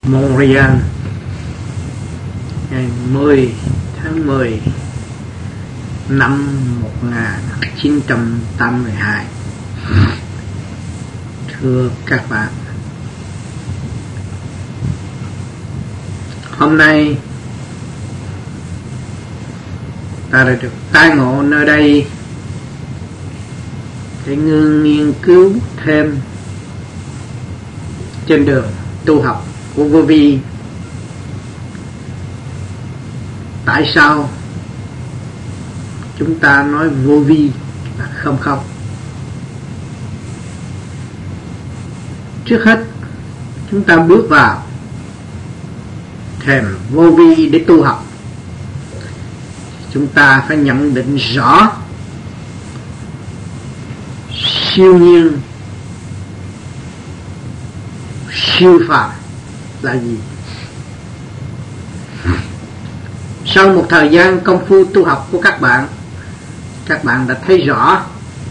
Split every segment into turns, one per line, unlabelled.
Montreal ngày 10 tháng 10 năm 1982. Thưa các bạn, hôm nay ta đã được tai ngộ nơi đây để nghiên cứu thêm trên đường tu học của Vô Vi. Tại sao chúng ta nói vô vi là không không? Trước hết chúng ta bước vào thềm vô vi để tu học, chúng ta phải nhận định rõ siêu nhiên, siêu phàm là gì. Sau một thời gian công phu tu học của các bạn đã thấy rõ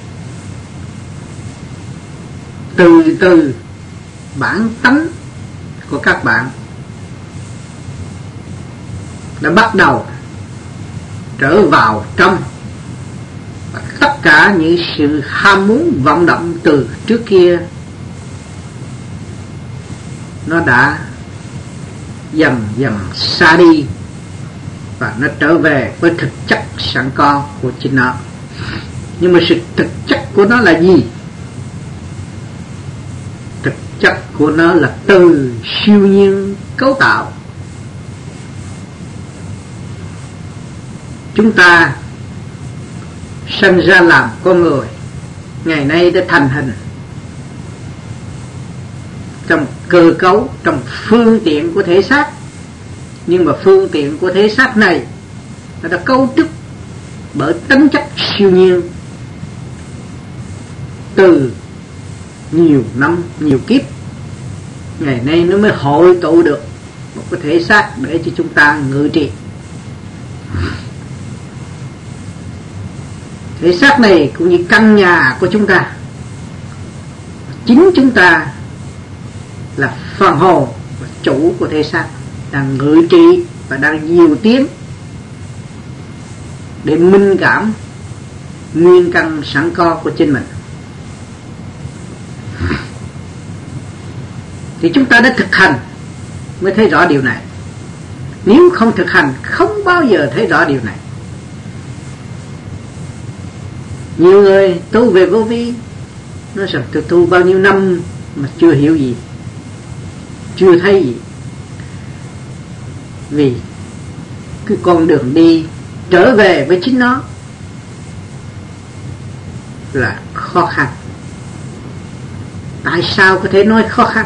từ từ bản tánh của các bạn đã bắt đầu trở vào trong, và tất cả những sự ham muốn vọng động từ trước kia nó đã dần dần xa đi, và nó trở về với thực chất sẵn có của chính nó. Nhưng mà sự thực chất của nó là gì? Thực chất của nó là từ siêu nhiên cấu tạo. Chúng ta sinh ra làm con người, ngày nay đã thành hình trong cơ cấu, trong phương tiện của thể xác. Nhưng mà phương tiện của thể xác này nó đã cấu trúc bởi tính chất siêu nhiên từ nhiều năm, nhiều kiếp. Ngày nay nó mới hội tụ được một cái thể xác để cho chúng ta ngự trị. Thể xác này cũng như căn nhà của chúng ta. Chính chúng ta là phần hồn và chủ của thể xác, đang ngự trị và đang nhiều tiếng để minh cảm nguyên căn sẵn có của chính mình. Thì chúng ta đã thực hành mới thấy rõ điều này. Nếu không thực hành không bao giờ thấy rõ điều này. Nhiều người tu về vô vi nói rằng tôi tu bao nhiêu năm mà chưa hiểu gì, chưa thấy gì. Vì cái con đường đi trở về với chính nó là khó khăn. Tại sao có thể nói khó khăn?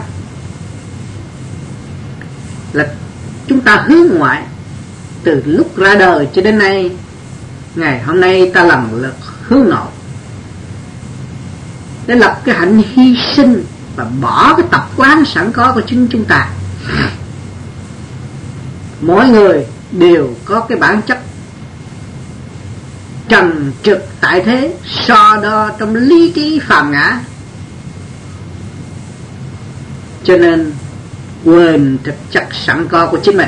Là chúng ta hướng ngoại từ lúc ra đời cho đến nay. Ngày hôm nay ta lần lượt hướng nội để lập cái hạnh hy sinh và bỏ cái tập quán sẵn có của chính chúng ta. Mỗi người đều có cái bản chất trần trực tại thế, so đo trong lý trí phàm ngã, cho nên quên thực chất sẵn có của chính mình,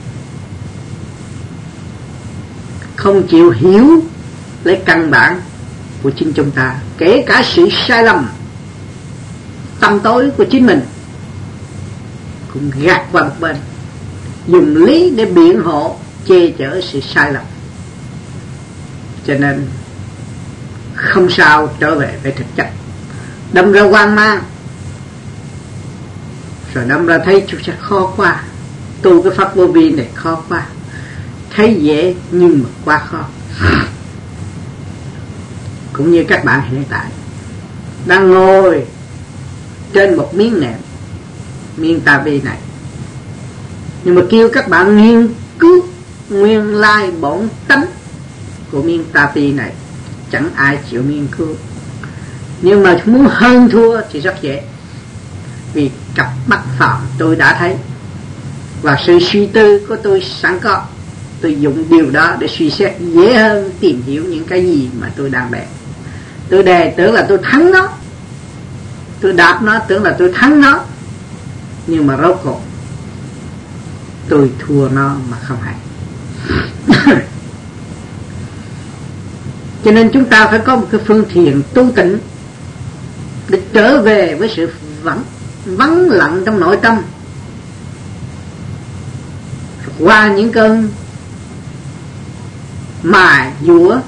không chịu hiểu lấy căn bản của chính chúng ta, kể cả sự sai lầm tâm tối của chính mình cũng gạt qua một bên, dùng lý để biện hộ che chở sự sai lầm. Cho nên không sao trở về với thực chất, đâm ra hoang mang, rồi đâm ra thấy chúng sẽ khó quá. Tu cái pháp vô vi này khó quá, thấy dễ nhưng mà quá khó. Cũng như các bạn hiện tại đang ngồi trên một miếng nệm, miếng ta vi này, nhưng mà kêu các bạn nghiên cứu nguyên lai bổn tánh của miếng ta vi này, chẳng ai chịu nghiên cứu. Nhưng mà muốn hơn thua thì rất dễ, vì cặp mắt phạm tôi đã thấy, và sự suy tư của tôi sẵn có. Tôi dùng điều đó để suy xét dễ hơn tìm hiểu những cái gì mà tôi đang đè. Tôi đè tưởng là tôi thắng nó, tôi đạp nó tưởng là tôi thắng nó, nhưng mà rốt cuộc tôi thua nó mà không hay. Cho nên chúng ta phải có một cái phương thiện tu tịnh để trở về với sự vắng lặng trong nội tâm, qua những cơn mài dũa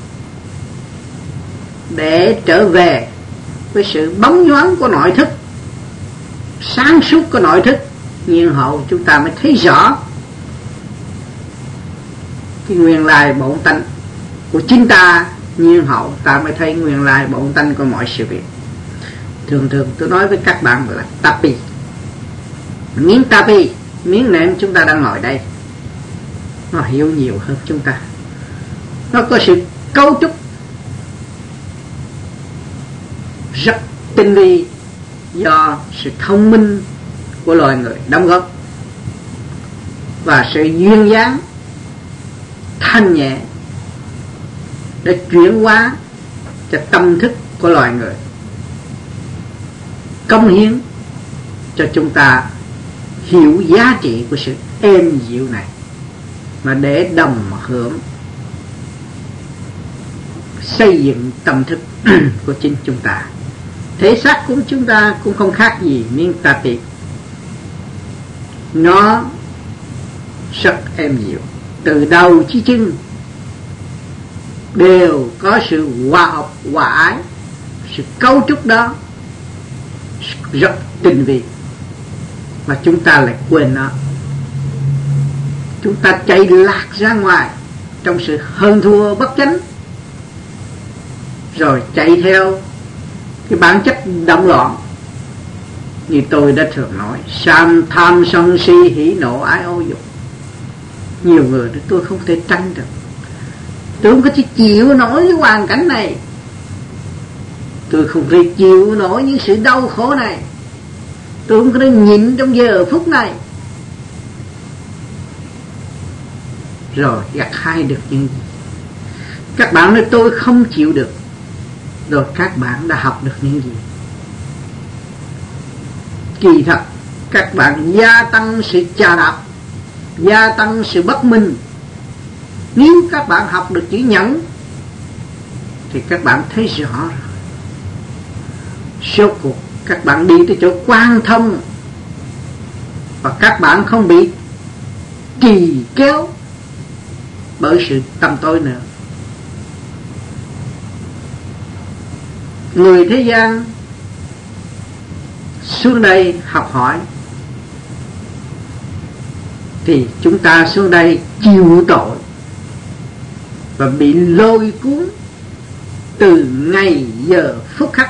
để trở về với sự bóng nhoáng của nội thức, sáng suốt của nội thức. Nhiên hậu chúng ta mới thấy rõ cái nguyên lai bổn tánh của chính ta. Nhiên hậu ta mới thấy nguyên lai bổn tánh của mọi sự việc. Thường thường tôi nói với các bạn là tapi, miếng tapi, miếng nệm chúng ta đang ngồi đây, nó hiểu nhiều hơn chúng ta. Nó có sự cấu trúc rất tinh vi do sự thông minh của loài người đóng góp, và sự duyên dáng thanh nhẹ để chuyển hóa cho tâm thức của loài người, cống hiến cho chúng ta hiểu giá trị của sự êm dịu này, mà để đồng hưởng xây dựng tâm thức của chính chúng ta. Thể xác của chúng ta cũng không khác gì miếng tapi, nó rất êm dịu, từ đầu chí chân đều có sự hòa hợp, hòa ái. Sự cấu trúc đó rất tinh vi, mà chúng ta lại quên nó. Chúng ta chạy lạc ra ngoài trong sự hơn thua bất chánh, rồi chạy theo cái bản chất động loạn. Như tôi đã thường nói, tham sân si hỉ nộ ái ô dục. Nhiều người đó tôi không thể tránh được, tôi không có thể chịu nổi cái hoàn cảnh này, tôi không thể chịu nổi những sự đau khổ này, tôi không có thể nhịn trong giờ phút này. Rồi gặt hái được những gì? Các bạn nói tôi không chịu được, rồi các bạn đã học được những gì? Kỳ thật các bạn gia tăng sự chà đạp, gia tăng sự bất minh. Nếu các bạn học được chữ nhẫn thì các bạn thấy rõ rồi. Số cuộc các bạn đi tới chỗ quan thông, và các bạn không bị trì kéo bởi sự tâm tối nữa. Người thế gian xuống đây học hỏi thì chúng ta xuống đây chịu tội và bị lôi cuốn từ ngày giờ phút khắc,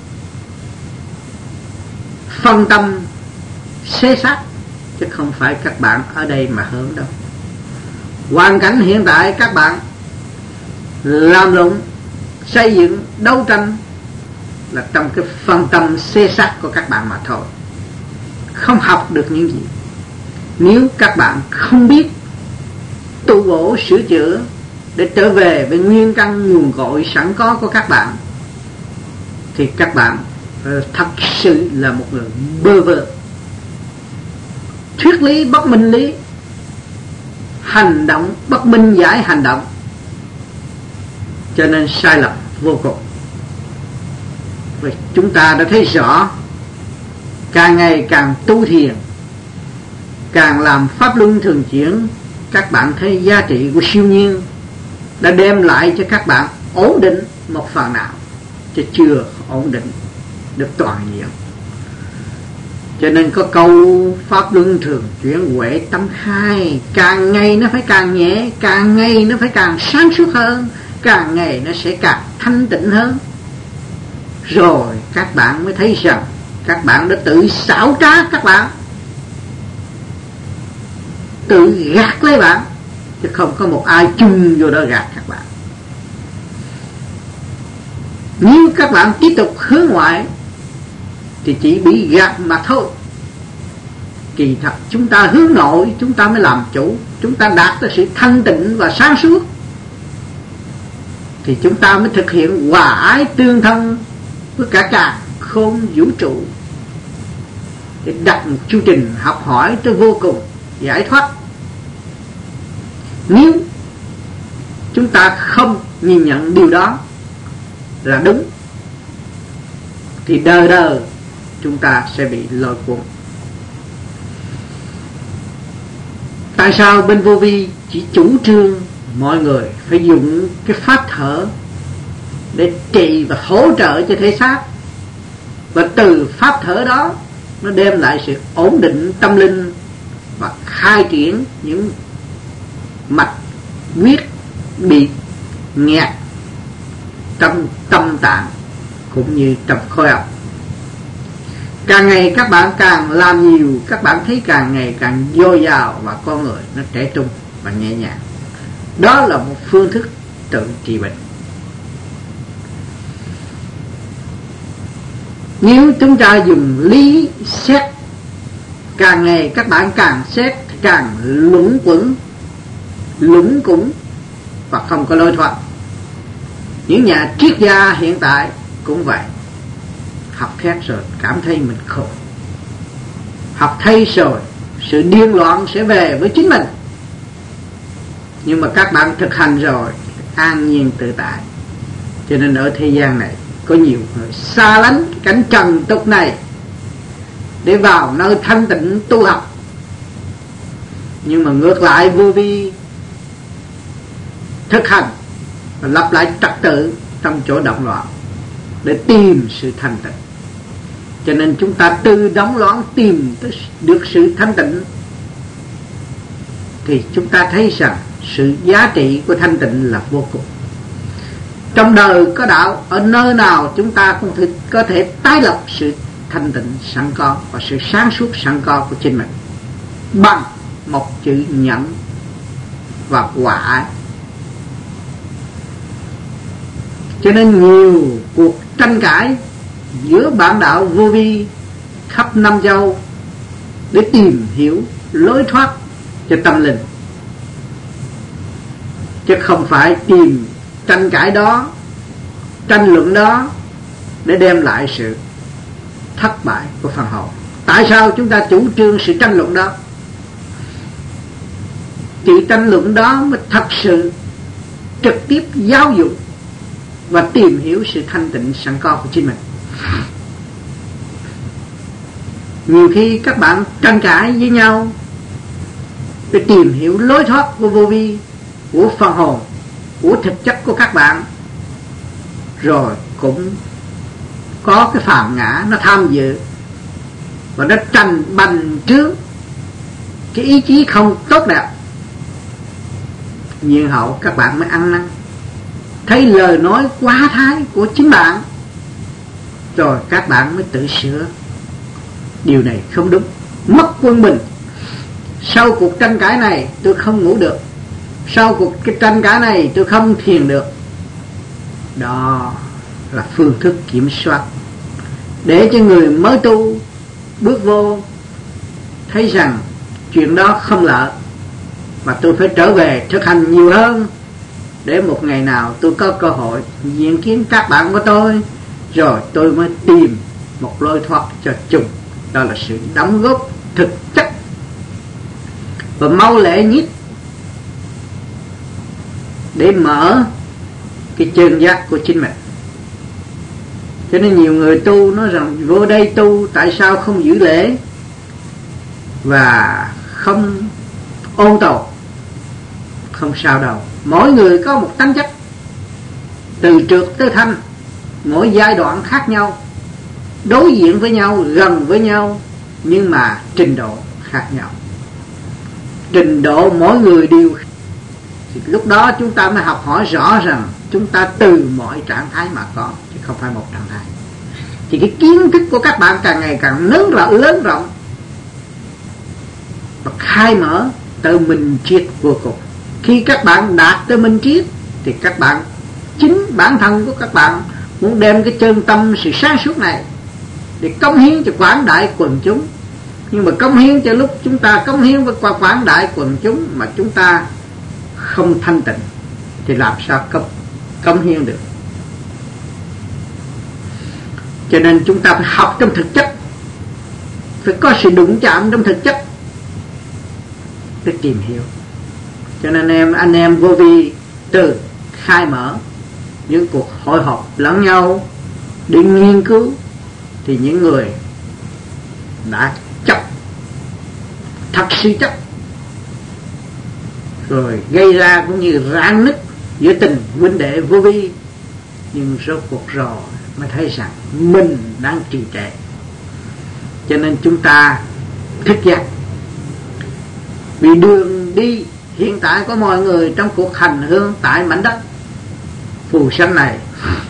phân tâm xê xác, chứ không phải các bạn ở đây mà hưởng đâu. Hoàn cảnh hiện tại các bạn làm lụng, xây dựng, đấu tranh là trong cái phân tâm xê xác của các bạn mà thôi, không học được những gì. Nếu các bạn không biết tu bổ sửa chữa để trở về với nguyên căn nguồn cội sẵn có của các bạn, thì các bạn thật sự là một người bơ vơ, thuyết lý bất minh lý, hành động bất minh giải hành động, cho nên sai lầm vô cùng. Và chúng ta đã thấy rõ, càng ngày càng tu thiền, càng làm pháp luân thường chuyển, các bạn thấy giá trị của siêu nhiên đã đem lại cho các bạn ổn định một phần nào, chứ chưa ổn định được toàn diện. Cho nên có câu pháp luân thường chuyển huệ tâm khai, càng ngày nó phải càng nhẹ, càng ngày nó phải càng sáng suốt hơn, càng ngày nó sẽ càng thanh tịnh hơn. Rồi các bạn mới thấy rằng các bạn đã tự xảo trá các bạn, tự gạt lấy bạn, chứ không có một ai chung vô đó gạt các bạn. Nếu các bạn tiếp tục hướng ngoại thì chỉ bị gạt mà thôi. Kỳ thật chúng ta hướng nội, chúng ta mới làm chủ, chúng ta đạt tới sự thanh tịnh và sáng suốt, thì chúng ta mới thực hiện hòa ái tương thân với cả cả khôn vũ trụ, để đặt một chương trình học hỏi tới vô cùng giải thoát. Nếu chúng ta không nhìn nhận điều đó là đúng thì đời đời chúng ta sẽ bị lôi cuốn. Tại sao bên vô vi chỉ chủ trương mọi người phải dùng cái pháp thở để trị và hỗ trợ cho thể xác, và từ pháp thở đó nó đem lại sự ổn định tâm linh và khai triển những mạch huyết bị nghẹt trong tâm tạng cũng như trong khối óc. Càng ngày các bạn càng làm nhiều, các bạn thấy càng ngày càng dồi dào và con người nó trẻ trung và nhẹ nhàng. Đó là một phương thức tự trị bệnh. Nếu chúng ta dùng lý xét, càng ngày các bạn càng xét càng lũng củng và không có lối thoát. Những nhà triết gia hiện tại cũng vậy. Học thét rồi cảm thấy mình khổ, học thay rồi sự điên loạn sẽ về với chính mình. Nhưng mà các bạn thực hành rồi an nhiên tự tại. Cho nên ở thế gian này có nhiều người xa lánh cảnh trần tục này để vào nơi thanh tịnh tu học. Nhưng mà ngược lại vô vi thực hành và lập lại trật tự trong chỗ động loạn để tìm sự thanh tịnh. Cho nên chúng ta từ động loạn tìm được sự thanh tịnh thì chúng ta thấy rằng sự giá trị của thanh tịnh là vô cùng. Trong đời có đạo, ở nơi nào chúng ta cũng có thể tái lập sự thanh tịnh sẵn có và sự sáng suốt sẵn có của chính mình bằng một chữ nhẫn và hòa ái. Cho nên nhiều cuộc tranh cãi giữa bạn đạo vô vi khắp năm châu để tìm hiểu lối thoát cho tâm linh, chứ không phải tìm tranh cãi đó, tranh luận đó để đem lại sự thất bại của phần hồn. Tại sao chúng ta chủ trương sự tranh luận đó? Sự tranh luận đó mới thật sự trực tiếp giáo dục và tìm hiểu sự thanh tịnh sẵn có của chính mình. Nhiều khi các bạn tranh cãi với nhau để tìm hiểu lối thoát của vô vi, của phần hồn, của thực chất của các bạn, rồi cũng có cái phàm ngã nó tham dự và nó tranh bành trướng cái ý chí không tốt đẹp. Nhiên hậu các bạn mới ăn năn, thấy lời nói quá thái của chính bạn, rồi các bạn mới tự sửa. Điều này không đúng, mất quân bình. Sau cuộc tranh cãi này tôi không ngủ được, sau cuộc tranh cãi này tôi không thiền được. Đó là phương thức kiểm soát để cho người mới tu bước vô thấy rằng chuyện đó không lợi, mà tôi phải trở về thực hành nhiều hơn để một ngày nào tôi có cơ hội diện kiến các bạn của tôi, rồi tôi mới tìm một lối thoát cho chung. Đó là sự đóng góp thực chất và mau lẹ nhất để mở cái chân giác của chính mình. Cho nên nhiều người tu nói rằng vô đây tu tại sao không giữ lễ và không ôn tồn. Không sao đâu, mỗi người có một tánh chất, từ trượt tới thanh, mỗi giai đoạn khác nhau, đối diện với nhau, gần với nhau, nhưng mà trình độ khác nhau. Trình độ mỗi người đều, thì lúc đó chúng ta mới học hỏi rõ rằng chúng ta từ mọi trạng thái mà có, chứ không phải một trạng thái. Thì cái kiến thức của các bạn càng ngày càng lớn rộng và khai mở tới minh triết vô cùng. Khi các bạn đạt tới minh triết thì các bạn, chính bản thân của các bạn muốn đem cái chân tâm sự sáng suốt này để cống hiến cho quảng đại quần chúng. Nhưng mà cống hiến cho lúc chúng ta cống hiến với quảng đại quần chúng mà chúng ta không thanh tịnh thì làm sao cống hiến được. Cho nên chúng ta phải học trong thực chất, phải có sự đụng chạm trong thực chất để tìm hiểu. Cho nên anh em vô vi từ khai mở những cuộc hội họp lẫn nhau để nghiên cứu, thì những người đã chấp, thật sự chấp, rồi gây ra cũng như rạn nứt giữa tình huynh đệ vô vi, nhưng rốt cuộc rồi mới thấy rằng mình đang trì trệ. Cho nên chúng ta thức giác, vì đường đi hiện tại có mọi người trong cuộc hành hương tại mảnh đất phù sanh này,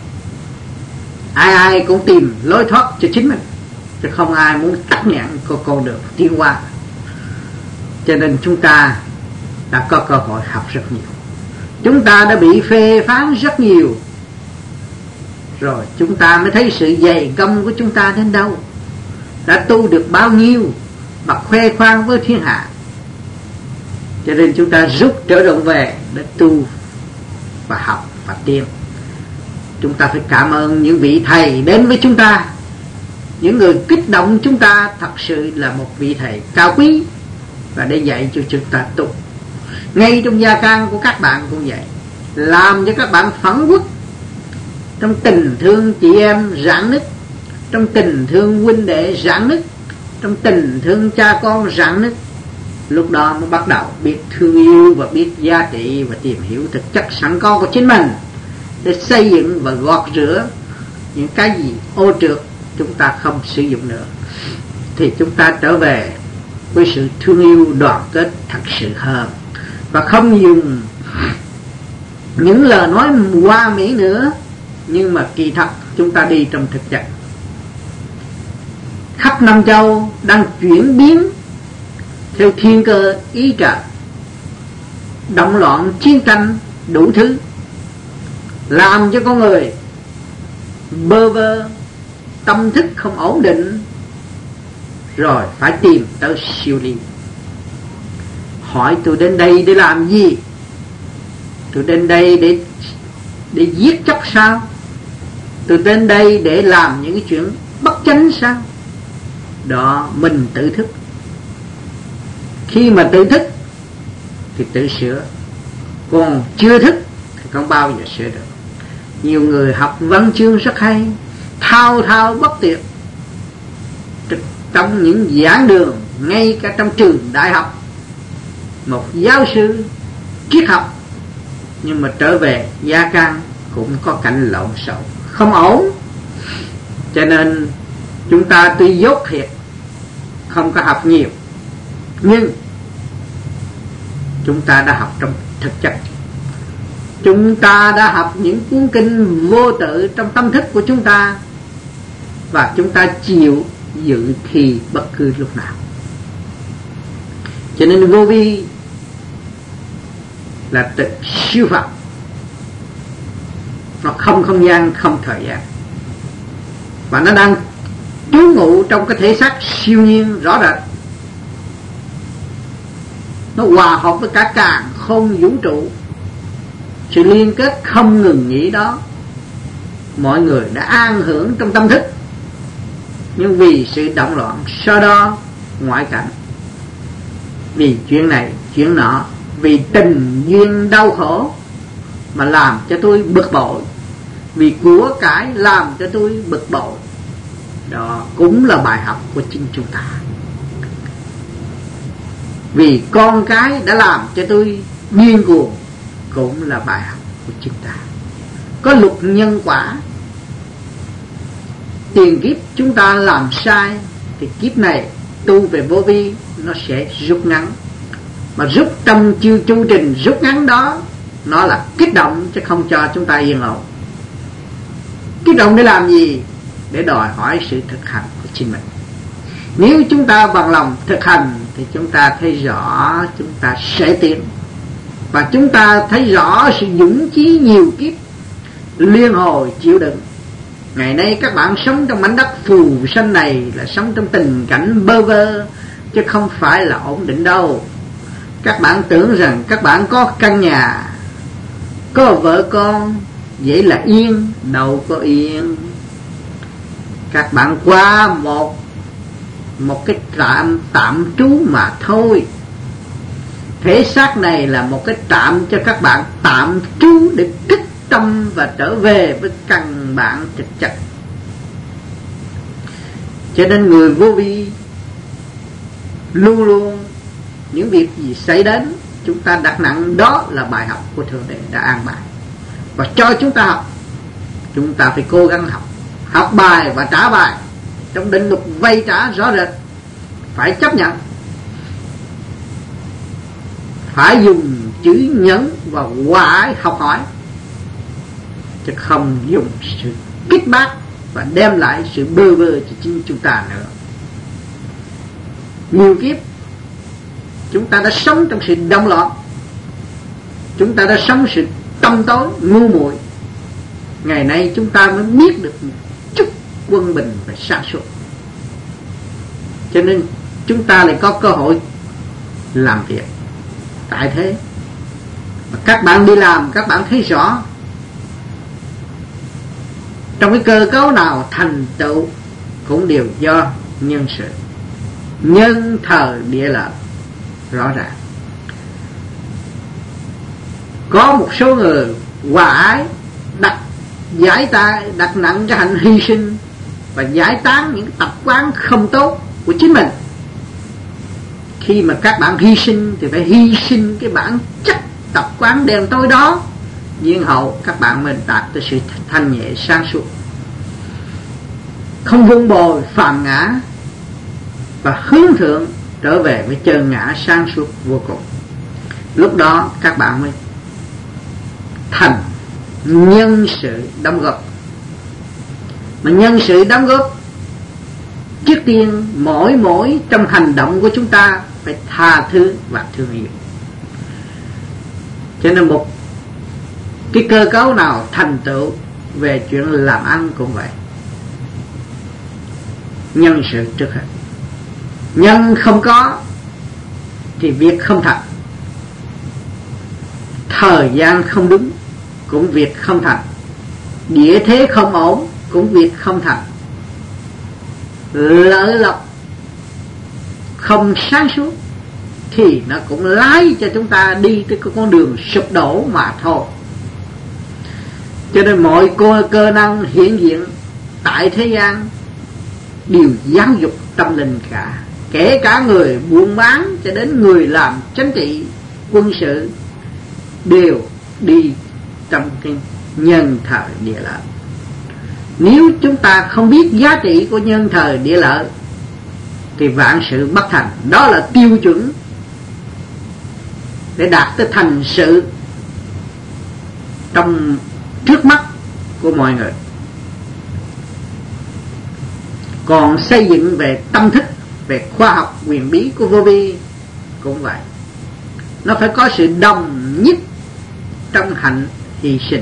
ai ai cũng tìm lối thoát cho chính mình, chứ không ai muốn tắc nghẽn con đường tiến qua. Cho nên chúng ta đã có cơ hội học rất nhiều, chúng ta đã bị phê phán rất nhiều, rồi chúng ta mới thấy sự dày công của chúng ta đến đâu, đã tu được bao nhiêu mà khoe khoang với thiên hạ. Cho nên chúng ta rút trở động về để tu và học và tiến. Chúng ta phải cảm ơn những vị thầy đến với chúng ta, những người kích động chúng ta thật sự là một vị thầy cao quý, và để dạy cho chúng ta tu. Ngay trong gia can của các bạn cũng vậy, làm cho các bạn phấn quốc trong tình thương chị em rạn nứt, trong tình thương huynh đệ rạn nứt, trong tình thương cha con rạn nứt. Lúc đó mới bắt đầu biết thương yêu và biết giá trị và tìm hiểu thực chất sẵn có của chính mình, để xây dựng và gọt rửa những cái gì ô trượt chúng ta không sử dụng nữa, thì chúng ta trở về với sự thương yêu đoàn kết thật sự hơn, và không dùng những lời nói hoa mỹ nữa, nhưng mà kỳ thật chúng ta đi trong thực chất. Khắp năm châu đang chuyển biến theo thiên cơ ý trời, động loạn chiến tranh đủ thứ, làm cho con người bơ vơ, tâm thức không ổn định, rồi phải tìm tới siêu ly. Hỏi tôi đến đây để làm gì? Tôi đến đây để giết chóc sao? Tôi đến đây để làm những cái chuyện bất chánh sao? Đó, mình tự thức. Khi mà tự thức thì tự sửa, còn chưa thức thì không bao giờ sửa được. Nhiều người học văn chương rất hay, thao thao bất tuyệt trong những giảng đường, ngay cả trong trường đại học, một giáo sư triết học, nhưng mà trở về gia can cũng có cảnh lộn xộn không ổn. Cho nên chúng ta tuy dốt thiệt, không có học nhiều, nhưng chúng ta đã học trong thực chất. Chúng ta đã học những cuốn kinh vô tự trong tâm thức của chúng ta, và chúng ta chịu dự thi bất cứ lúc nào. Cho nên vô vi là tự siêu Phật, nó không không gian, không thời gian, và nó đang trú ngụ trong cái thể xác siêu nhiên rõ rệt. Nó hòa hợp với cả càn khôn vũ trụ, sự liên kết không ngừng nghỉ đó. Mọi người đã an hưởng trong tâm thức, nhưng vì sự động loạn sau đó ngoại cảnh, vì chuyện này chuyện nọ, vì tình duyên đau khổ mà làm cho tôi bực bội, vì của cải làm cho tôi bực bội. Đó cũng là bài học của chính chúng ta. Vì con cái đã làm cho tôi điên cuồng, cũng là bài học của chúng ta. Có luật nhân quả, tiền kiếp chúng ta làm sai thì kiếp này tu về vô vi nó sẽ rút ngắn. Mà rút trong chu trình rút ngắn đó, nó là kích động chứ không cho chúng ta yên ổn. Kích động để làm gì? Để đòi hỏi sự thực hành của chính mình. Nếu chúng ta bằng lòng thực hành thì chúng ta thấy rõ chúng ta sẽ tiến, và chúng ta thấy rõ sự dũng chí nhiều kiếp liên hồi chịu đựng. Ngày nay các bạn sống trong mảnh đất phù sanh này là sống trong tình cảnh bơ vơ, chứ không phải là ổn định đâu. Các bạn tưởng rằng các bạn có căn nhà, có vợ con, vậy là yên, đâu có yên. Các bạn qua một cái tạm trú mà thôi. Thể xác này là một cái trạm cho các bạn tạm trú để kích tâm và trở về với căn bản thực chất. Cho nên người vô vi luôn luôn những việc gì xảy đến chúng ta đặt nặng đó là bài học của Thượng Đế đã an bài và cho chúng ta học. Chúng ta phải cố gắng học, học bài và trả bài trong định luật vay trả rõ rệt. Phải chấp nhận, phải dùng chữ nhẫn và hòa ái học hỏi, chứ không dùng sự kích bác và đem lại sự bơ vơ cho chính chúng ta nữa. Nhiều kiếp chúng ta đã sống trong sự động loạn, chúng ta đã sống sự tâm tối ngu muội. Ngày nay chúng ta mới biết được một chút quân bình và sáng suốt, cho nên chúng ta lại có cơ hội làm việc tại thế. Và các bạn đi làm, các bạn thấy rõ trong cái cơ cấu nào thành tựu cũng đều do nhân sự, nhân thời địa lợi rõ ràng. Có một số người hòa ái đặt nặng cái hạnh hy sinh và giải tán những tập quán không tốt của chính mình. Khi mà các bạn hy sinh thì phải hy sinh cái bản chất tập quán đen tối đó, nhiên hậu các bạn mới đạt tới sự thanh nhẹ sáng suốt, không vun bồi phàm ngã và hướng thượng trở về với chân ngã sáng suốt vô cùng. Lúc đó các bạn mới thành nhân sự đóng góp. Mà nhân sự đóng góp, trước tiên mỗi trong hành động của chúng ta phải tha thứ và thương yêu. Cho nên một cái cơ cấu nào thành tựu về chuyện làm ăn cũng vậy. Nhân sự trước hết. Nhân không có thì việc không thành. Thời gian không đúng cũng việc không thành. Địa thế không ổn cũng việc không thành. Lợi lộc không sáng suốt thì nó cũng lái cho chúng ta đi tới cái con đường sụp đổ mà thôi. Cho nên mọi cơ năng hiện diện tại thế gian đều giáo dục tâm linh cả, kể cả người buôn bán cho đến người làm chính trị quân sự đều đi trong cái nhân thời địa lợi. Nếu chúng ta không biết giá trị của nhân thời địa lợi thì vạn sự bất thành. Đó là tiêu chuẩn để đạt tới thành sự trong trước mắt của mọi người. Còn xây dựng về tâm thức, về khoa học huyền bí của vô vi cũng vậy. Nó phải có sự đồng nhất trong hạnh hy sinh.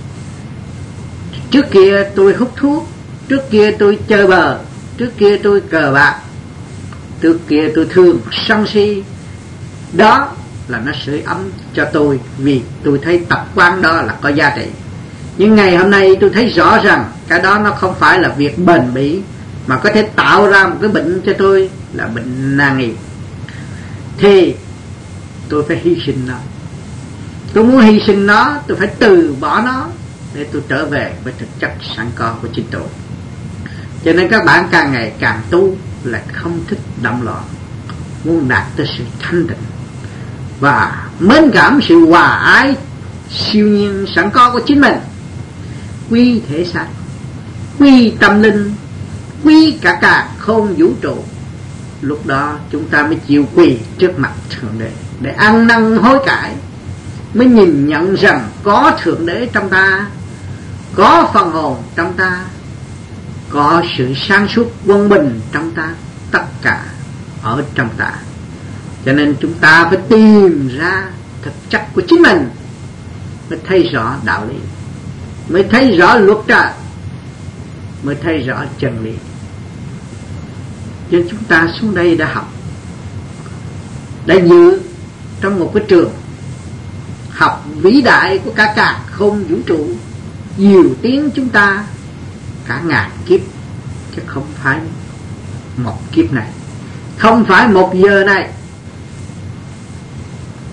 Trước kia tôi hút thuốc, trước kia tôi chơi bời, trước kia tôi cờ bạc, trước kia tôi thường sân si. Đó là nó sưởi ấm cho tôi, vì tôi thấy tập quán đó là có giá trị. Nhưng ngày hôm nay tôi thấy rõ rằng cái đó nó không phải là việc bền bỉ, mà có thể tạo ra một cái bệnh cho tôi là bệnh nan y. Thì tôi phải hy sinh nó. Tôi muốn hy sinh nó, tôi phải từ bỏ nó để tôi trở về với thực chất sẵn có của chính tôi. Cho nên các bạn càng ngày càng tu là không thích động loạn, muốn đạt tới sự thanh tịnh và mến cảm sự hòa ái siêu nhiên sẵn có của chính mình. Quy thể xác, quy tâm linh, quy cả càn khôn vũ trụ. Lúc đó chúng ta mới chịu quỳ trước mặt Thượng Đế để ăn năn hối cải, mới nhìn nhận rằng có Thượng Đế trong ta, có phần hồn trong ta, có sự sáng suốt quân bình trong ta, tất cả ở trong ta. Cho nên chúng ta phải tìm ra thực chất của chính mình, mới thấy rõ đạo lý, mới thấy rõ luật trời, mới thấy rõ chân lý. Cho nên chúng ta xuống đây đã học, đã dự trong một cái trường học vĩ đại của cả càn khôn vũ trụ, nhiều tiếng chúng ta cả ngàn kiếp, chứ không phải một kiếp này, không phải một giờ này.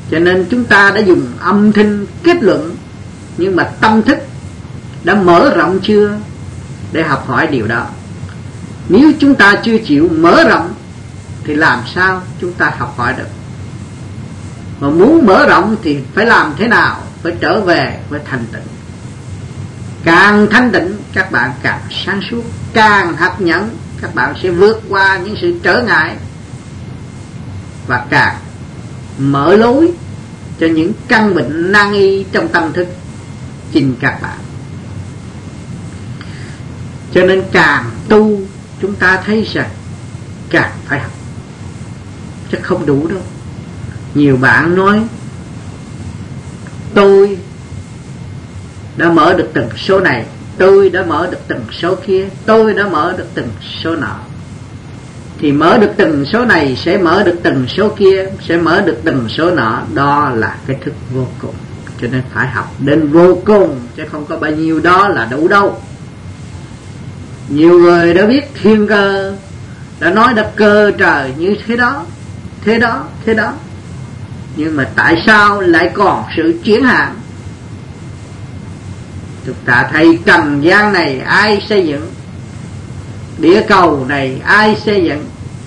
Cho nên chúng ta đã dùng âm thanh kết luận, nhưng mà tâm thức đã mở rộng chưa để học hỏi điều đó? Nếu chúng ta chưa chịu mở rộng thì làm sao chúng ta học hỏi được? Mà muốn mở rộng thì phải làm thế nào? Phải trở về với thanh tịnh. Càng thanh tịnh các bạn càng sáng suốt, càng hấp nhẫn các bạn sẽ vượt qua những sự trở ngại và càng mở lối cho những căn bệnh nan y trong tâm thức chính các bạn. Cho nên càng tu chúng ta thấy rằng càng phải học, chứ không đủ đâu. Nhiều bạn nói tôi đã mở được từng số này, tôi đã mở được từng số kia, tôi đã mở được từng số nọ. Thì mở được từng số này sẽ mở được từng số kia, sẽ mở được từng số nọ. Đó là cái thức vô cùng. Cho nên phải học đến vô cùng, chứ không có bao nhiêu đó là đủ đâu. Nhiều người đã biết thiên cơ, đã nói đã cơ trời như thế đó, thế đó, thế đó. Nhưng mà tại sao lại còn sự chuyển hạn? Chúng ta thấy trần gian này ai xây dựng? Địa cầu này ai xây dựng?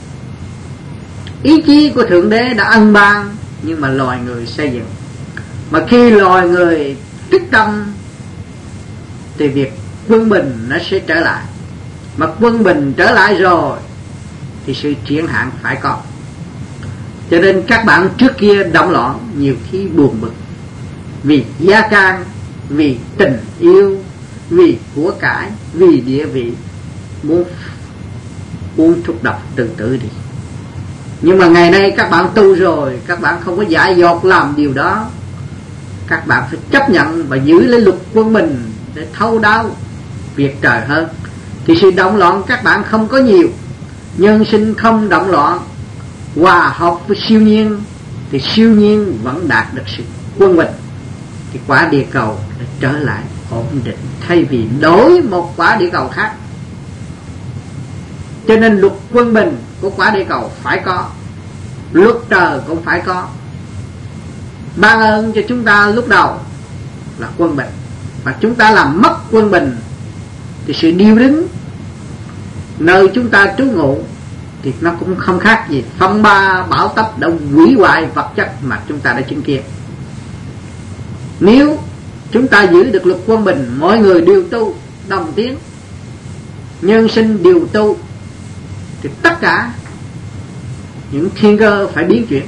Ý chí của Thượng Đế đã ân ban, nhưng mà loài người xây dựng. Mà khi loài người thức tâm thì việc quân bình nó sẽ trở lại. Mà quân bình trở lại rồi thì sự chuyển hạn phải có. Cho nên các bạn trước kia động loạn, nhiều khi buồn bực vì gia can, vì tình yêu, vì của cải, vì địa vị, muốn uống thuốc độc tự tử đi. Nhưng mà ngày nay các bạn tu rồi, các bạn không có dại dột làm điều đó. Các bạn phải chấp nhận và giữ lấy luật quân bình để thấu đáo việc trời hơn. Thì sự động loạn các bạn không có nhiều. Nhân sinh không động loạn, hòa hợp với siêu nhiên, thì siêu nhiên vẫn đạt được sự quân bình. Thì quả địa cầu đã trở lại ổn định, thay vì đổi một quả địa cầu khác. Cho nên luật quân bình của quả địa cầu phải có, luật trời cũng phải có. Ban ơn cho chúng ta lúc đầu là quân bình, và chúng ta làm mất quân bình thì sự điêu đứng nơi chúng ta trú ngụ thì nó cũng không khác gì phong ba bão táp đã hủy hoại vật chất mà chúng ta đã chứng kiến. Nếu chúng ta giữ được luật quân bình, mọi người đều tu đồng tiếng, nhân sinh đều tu, thì tất cả những thiên cơ phải biến chuyển.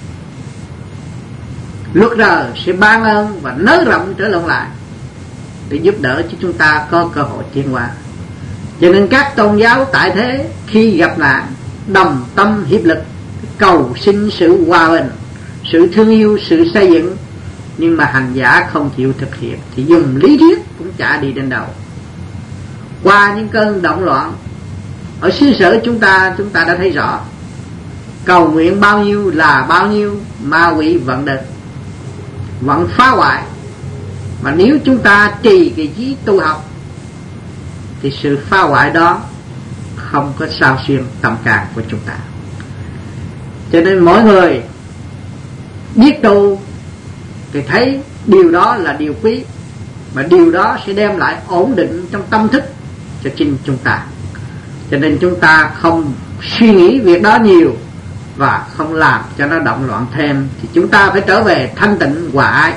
Luật trời sẽ ban ơn và nới rộng trở lại để giúp đỡ cho chúng ta có cơ hội tiến hóa. Cho nên các tôn giáo tại thế khi gặp nạn đồng tâm hiệp lực, cầu xin sự hòa bình, sự thương yêu, sự xây dựng. Nhưng mà hành giả không chịu thực hiện thì dùng lý thuyết cũng chả đi đến đâu. Qua những cơn động loạn ở xứ sở chúng ta đã thấy rõ, cầu nguyện bao nhiêu là bao nhiêu, ma quỷ vẫn đến, vẫn phá hoại. Mà nếu chúng ta trì cái trí tu học thì sự phá hoại đó không có sao xuyên tâm can của chúng ta. Cho nên mỗi người biết tu thì thấy điều đó là điều quý, mà điều đó sẽ đem lại ổn định trong tâm thức cho chính chúng ta. Cho nên chúng ta không suy nghĩ việc đó nhiều và không làm cho nó động loạn thêm, thì chúng ta phải trở về thanh tịnh hòa ái.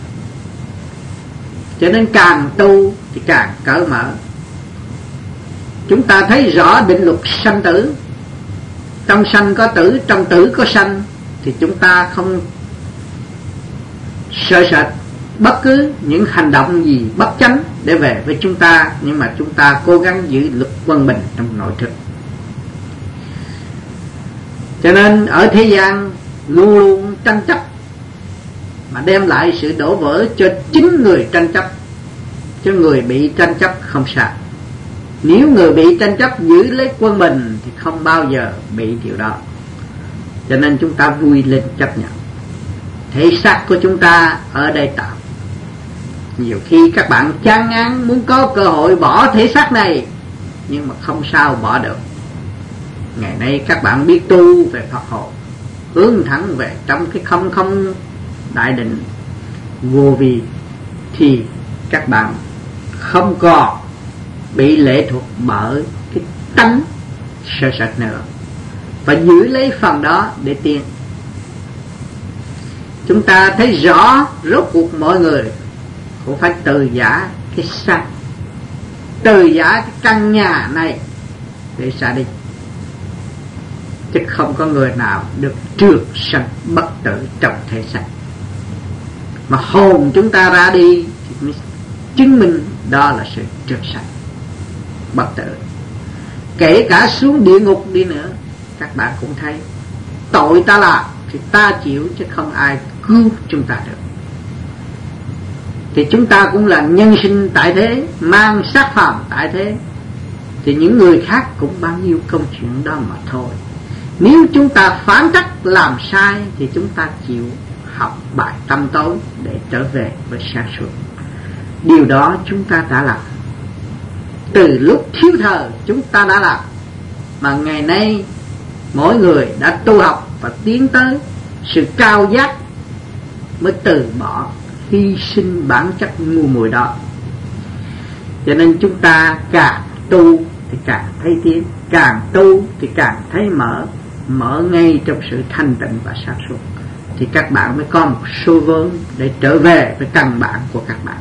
Cho nên càng tu thì càng cởi mở. Chúng ta thấy rõ định luật sanh tử, trong sanh có tử, trong tử có sanh, thì chúng ta không sợ sệt bất cứ những hành động gì bất chánh để về với chúng ta, nhưng mà chúng ta cố gắng giữ luật quân bình trong nội thức. Cho nên ở thế gian luôn luôn tranh chấp, mà đem lại sự đổ vỡ cho chính người tranh chấp, chứ người bị tranh chấp không sao. Nếu người bị tranh chấp giữ lấy quân bình thì không bao giờ bị điều đó. Cho nên chúng ta vui lên chấp nhận. Thể xác của chúng ta ở đây tạm. Nhiều khi các bạn chán ngán muốn có cơ hội bỏ thể xác này, nhưng mà không sao bỏ được. Ngày nay các bạn biết tu về Phật hộ, hướng thẳng về trong cái không đại định vô vi thì các bạn không còn bị lệ thuộc bởi cái tánh sợ sệt nữa, và giữ lấy phần đó để tiến. Chúng ta thấy rõ rốt cuộc mọi người cũng phải từ giả cái xác, từ giả cái căn nhà này để xa đi, chứ không có người nào được trường sanh bất tử trong thể xác. Mà hồn chúng ta ra đi thì mới chứng minh đó là sự trường sanh bất tử. Kể cả xuống địa ngục đi nữa, các bạn cũng thấy tội ta làm thì ta chịu, chứ không ai cứu chúng ta được. Thì chúng ta cũng là nhân sinh tại thế, mang xác phàm tại thế, thì những người khác cũng bao nhiêu câu chuyện đó mà thôi. Nếu chúng ta phán trách làm sai thì chúng ta chịu học bài tâm tối để trở về với sáng suốt. Điều đó chúng ta đã làm từ lúc thiếu thời, chúng ta đã làm, mà ngày nay mỗi người đã tu học và tiến tới sự cao giác mới từ bỏ hy sinh bản chất ngu muội đó. Cho nên chúng ta càng tu thì càng thấy tiến, càng tu thì càng thấy mở ngay trong sự thanh tịnh và sáng suốt, thì các bạn mới có một số vốn để trở về với căn bản của các bạn.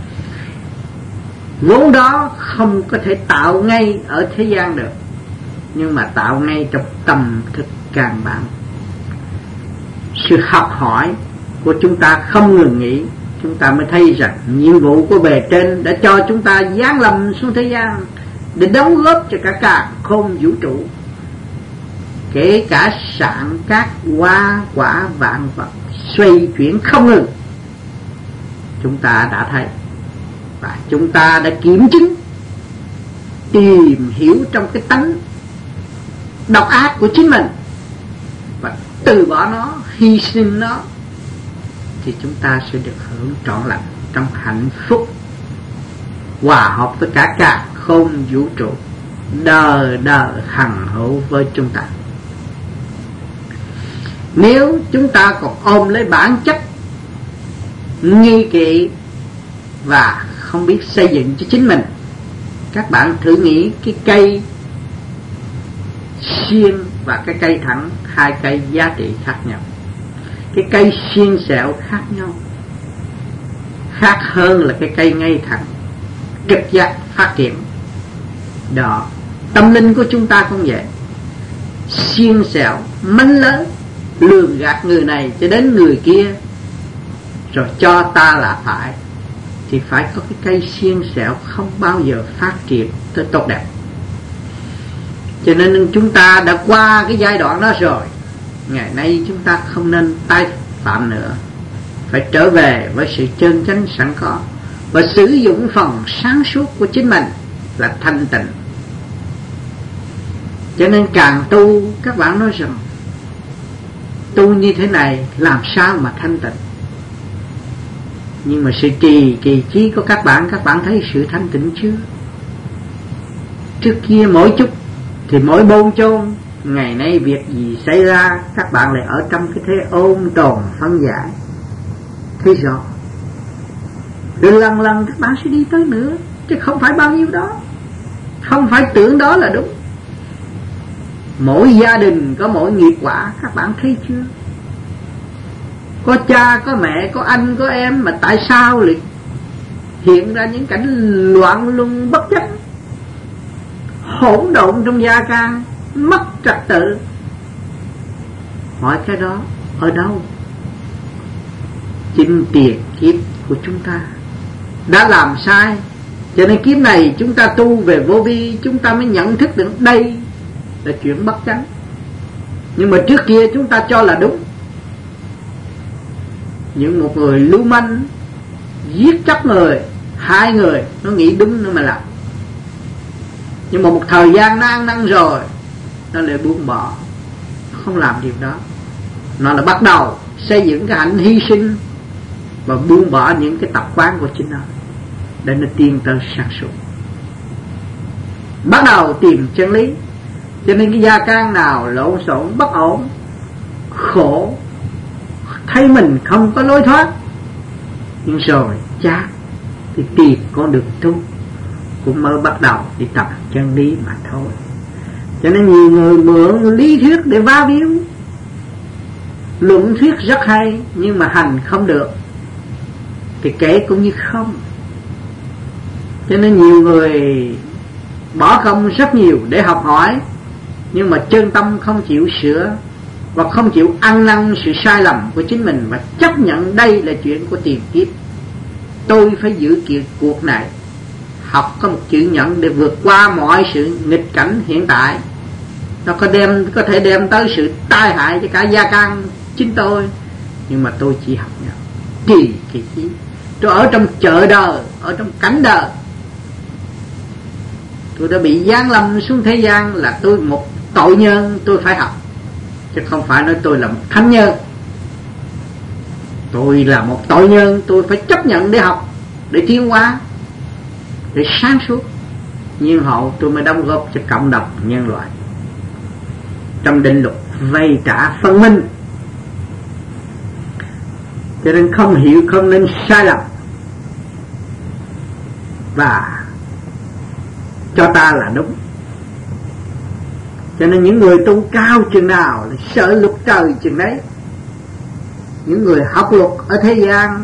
Vốn đó không có thể tạo ngay ở thế gian được, nhưng mà tạo ngay trong tâm thức căn bản. Sự học hỏi của chúng ta không ngừng nghỉ, chúng ta mới thấy rằng nhiệm vụ của bề trên đã cho chúng ta giáng lâm xuống thế gian để đóng góp cho cả càn khôn vũ trụ, kể cả sạn các hoa quả vạn vật xoay chuyển không ngừng. Chúng ta đã thấy và chúng ta đã kiểm chứng, tìm hiểu trong cái tánh độc ác của chính mình và từ bỏ nó, hy sinh nó, thì chúng ta sẽ được hưởng trọn lành trong hạnh phúc hòa hợp với cả càn khôn vũ trụ, đời đời hằng hữu với chúng ta. Nếu chúng ta còn ôm lấy bản chất nghi kỵ và không biết xây dựng cho chính mình, các bạn thử nghĩ cái cây xiên và cái cây thẳng, hai cây giá trị khác nhau. Cái cây xiên xẹo khác nhau, khác hơn là cái cây ngay thẳng trực giác phát triển. Đó, tâm linh của chúng ta cũng vậy. Xiên xẹo mánh lớn, lường gạt người này cho đến người kia, rồi cho ta là phải, thì phải có cái cây xiên xẹo không bao giờ phát triển tới tốt đẹp. Cho nên chúng ta đã qua cái giai đoạn đó rồi, ngày nay chúng ta không nên tái phạm nữa, phải trở về với sự chân chánh sẵn có và sử dụng phần sáng suốt của chính mình là thanh tịnh. Cho nên càng tu, các bạn nói rằng tu như thế này làm sao mà thanh tịnh. Nhưng mà sự kỳ trí của các bạn thấy sự thanh tịnh chưa? Trước kia mỗi chút thì mỗi bôn chôn, ngày nay việc gì xảy ra các bạn lại ở trong cái thế ôn tồn phân giải. Thấy rõ, rồi lần lần các bạn sẽ đi tới nữa, chứ không phải bao nhiêu đó, không phải tưởng đó là đúng. Mỗi gia đình có mỗi nghiệp quả, các bạn thấy chưa? Có cha, có mẹ, có anh, có em, mà tại sao lại hiện ra những cảnh loạn luân bất chánh, hỗn độn trong gia can, mất trật tự? Hỏi cái đó ở đâu? Chính tiền kiếp của chúng ta đã làm sai. Cho nên kiếp này chúng ta tu về vô vi, chúng ta mới nhận thức được đây là chuyện bất chánh. Nhưng mà trước kia chúng ta cho là đúng. Những một người lưu manh giết chóc người, hai người, nó nghĩ đúng nữa mà làm. Nhưng mà một thời gian nó ăn năn rồi, nó lại buông bỏ, không làm điều đó. Nó là bắt đầu xây dựng cái hạnh hy sinh và buông bỏ những cái tập quán của chính nó để nó tiến tới sáng suốt, bắt đầu tìm chân lý. Cho nên cái gia can nào lộn xộn, bất ổn, khổ, thấy mình không có lối thoát, nhưng rồi chán thì tìm con đường tu, cũng mới bắt đầu đi tập chân lý mà thôi. Cho nên nhiều người mượn lý thuyết để va víu, luận thuyết rất hay nhưng mà hành không được thì kể cũng như không. Cho nên nhiều người bỏ công rất nhiều để học hỏi, nhưng mà chân tâm không chịu sửa và không chịu ăn năn sự sai lầm của chính mình, và chấp nhận đây là chuyện của tiền kiếp. Tôi phải giữ kiện cuộc này, học có một chữ nhẫn để vượt qua mọi sự nghịch cảnh hiện tại. Nó có thể đem tới sự tai hại cho cả gia can chính tôi, nhưng mà tôi chỉ học nhẫn. Kỳ chí tôi ở trong chợ đời, ở trong cảnh đời, tôi đã bị giáng lâm xuống thế gian là tôi một tội nhân, tôi phải học, chứ không phải nói tôi là một thánh nhân. Tôi là một tội nhân, tôi phải chấp nhận để học, để tiến hóa, để sáng suốt, nhiên hậu tôi mới đóng góp cho cộng đồng nhân loại trong định luật vay trả phân minh. Cho nên không hiểu không nên sai lầm, và cho ta là đúng. Cho nên những người tu cao chừng nào là sợ luật trời chừng đấy. Những người học luật ở thế gian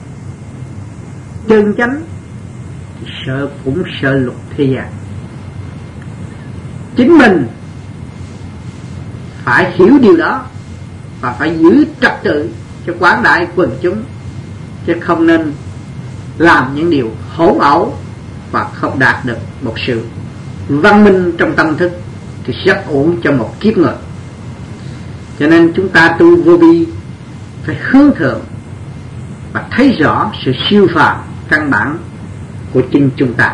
chân chánh thì cũng sợ luật thế gian. Chính mình phải hiểu điều đó và phải giữ trật tự cho quảng đại quần chúng, chứ không nên làm những điều hỗn ẩu và không đạt được một sự văn minh trong tâm thức, thì rất ổn cho một kiếp người. Cho nên chúng ta tu vô vi phải hướng thượng và thấy rõ sự siêu phàm căn bản của chính chúng ta.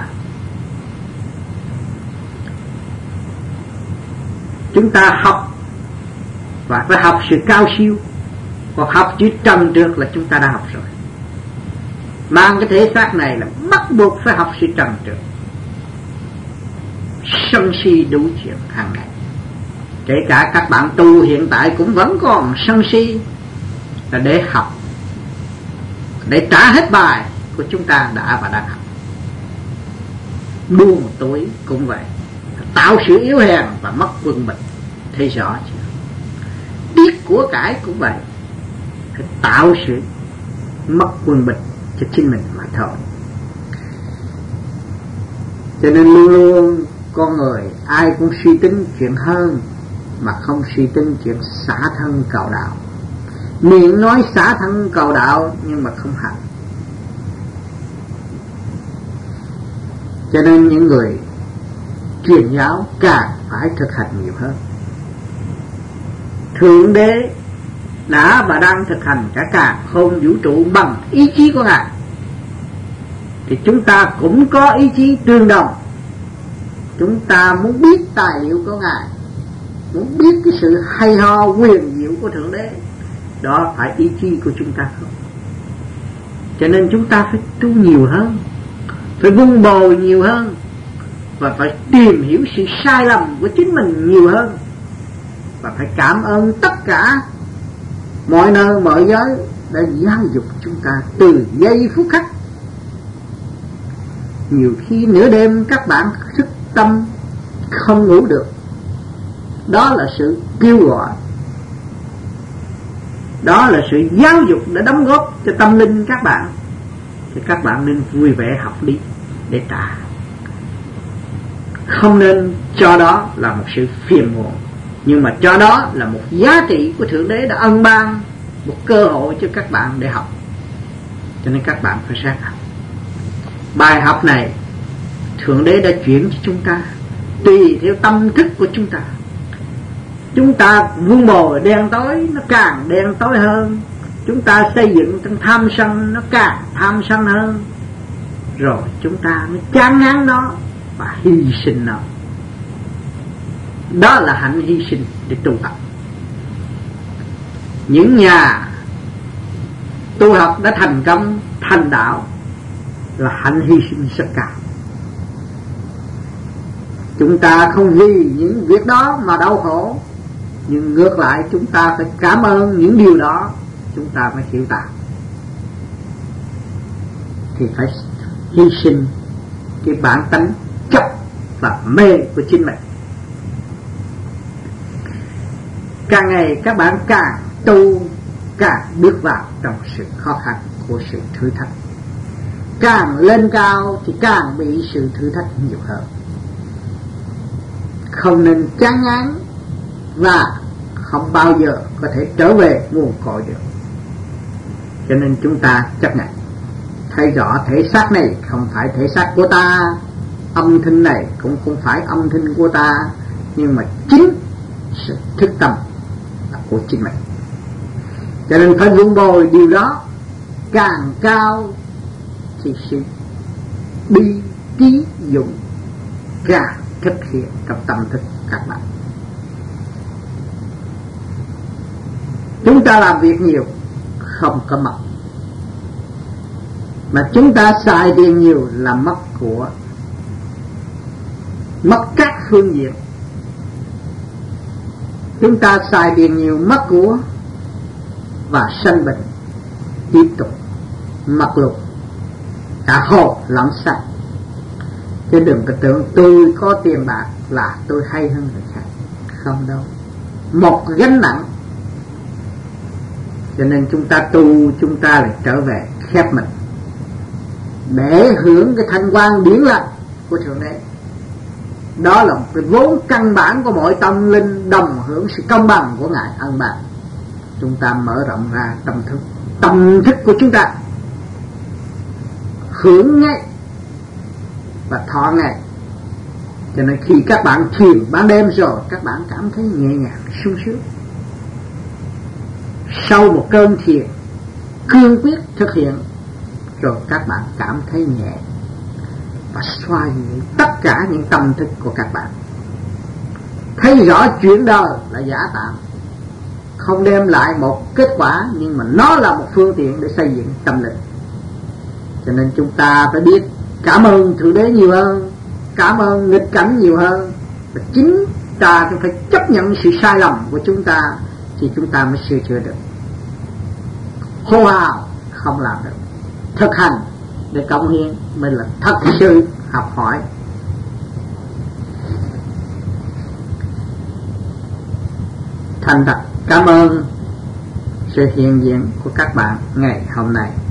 Chúng ta học và phải học sự cao siêu, còn học chữ trần trượt là chúng ta đã học rồi. Mang cái thể xác này là bắt buộc phải học sự trần trượt, sân si đủ chuyện hàng ngày. Kể cả các bạn tu hiện tại cũng vẫn còn sân si, là để học, để trả hết bài của chúng ta đã và đang học. Đua một tuổi cũng vậy, tạo sự yếu hèn và mất quân bình. Thấy rõ chưa? Tiếc của cải cũng vậy, phải tạo sự mất quân bình cho chính mình mà thôi. Cho nên luôn luôn con người ai cũng suy tính chuyện hơn, mà không suy tính chuyện xả thân cầu đạo. Miệng nói xả thân cầu đạo nhưng mà không hành. Cho nên những người truyền giáo càng phải thực hành nhiều hơn. Thượng Đế đã và đang thực hành cả càn khôn vũ trụ bằng ý chí của Ngài, thì chúng ta cũng có ý chí tương đồng. Chúng ta muốn biết tài liệu của Ngài, muốn biết cái sự hay ho quyền diệu của Thượng Đế, đó phải ý chí của chúng ta không? Cho nên chúng ta phải tu nhiều hơn, phải vun bồi nhiều hơn, và phải tìm hiểu sự sai lầm của chính mình nhiều hơn, và phải cảm ơn tất cả mọi nơi mọi giới đã giáo dục chúng ta từ giây phút khắc. Nhiều khi nửa đêm các bạn thức tâm không ngủ được, đó là sự kêu gọi, đó là sự giáo dục để đóng góp cho tâm linh các bạn. Thì các bạn nên vui vẻ học đi để trả, không nên cho đó là một sự phiền muộn, nhưng mà cho đó là một giá trị của Thượng Đế đã ân ban, một cơ hội cho các bạn để học. Cho nên các bạn phải ráng học. Bài học này Thượng Đế đã chuyển cho chúng ta tùy theo tâm thức của chúng ta. Chúng ta vun bồi đen tối, nó càng đen tối hơn. Chúng ta xây dựng trong tham sân, nó càng tham sân hơn. Rồi chúng ta mới chán ngán nó và hy sinh nó. Đó là hạnh hy sinh để tu học. Những nhà tu học đã thành công, thành đạo là hạnh hy sinh rất cao. Chúng ta không vì những việc đó mà đau khổ, nhưng ngược lại chúng ta phải cảm ơn những điều đó, chúng ta mới hiểu đạo. Thì phải hy sinh cái bản tánh chấp và mê của chính mình. Càng ngày các bạn càng tu, càng bước vào trong sự khó khăn của sự thử thách. Càng lên cao thì càng bị sự thử thách nhiều hơn. Không nên chán ngán và không bao giờ có thể trở về nguồn cội được. Cho nên chúng ta chấp nhận, thấy rõ thể xác này không phải thể xác của ta, âm thanh này cũng không phải âm thanh của ta, nhưng mà chính sự thức tâm là của chính mình. Cho nên phải vun bồi điều đó. Càng cao thì sự bi trí dụng càng thực hiện trong tâm thức các bạn. Chúng ta làm việc nhiều không có mất, mà chúng ta xài tiền nhiều là mất của, mất các phương diện. Chúng ta xài tiền nhiều mất của và sanh bệnh tiếp tục mất luôn cả hồn lẫn xác. Chứ đừng có tưởng tôi có tiền bạc là tôi hay hơn người khác, không đâu, một gánh nặng. Cho nên chúng ta tu, chúng ta lại trở về khép mình để hưởng cái thanh quan điển lành của Thượng Đế. Đó là một cái vốn căn bản của mọi tâm linh, đồng hưởng sự công bằng của Ngài ân ban. Chúng ta mở rộng ra tâm thức của chúng ta, hưởng ngay và thọ ngay. Cho nên khi các bạn thiền ban đêm rồi, các bạn cảm thấy nhẹ nhàng sung sướng. Sau một cơn thiền cương quyết thực hiện rồi, các bạn cảm thấy nhẹ và xoa dịu tất cả những tâm thức của các bạn. Thấy rõ chuyện đời là giả tạm, không đem lại một kết quả, nhưng mà nó là một phương tiện để xây dựng tâm linh. Cho nên chúng ta phải biết cảm ơn Thượng Đế nhiều hơn, cảm ơn nghịch cảnh nhiều hơn. Và chính ta phải chấp nhận sự sai lầm của chúng ta thì chúng ta mới sửa chữa được. Hô hào không làm được, thực hành để cống hiến mới là thật sự học hỏi. Thành thật cảm ơn sự hiện diện của các bạn ngày hôm nay.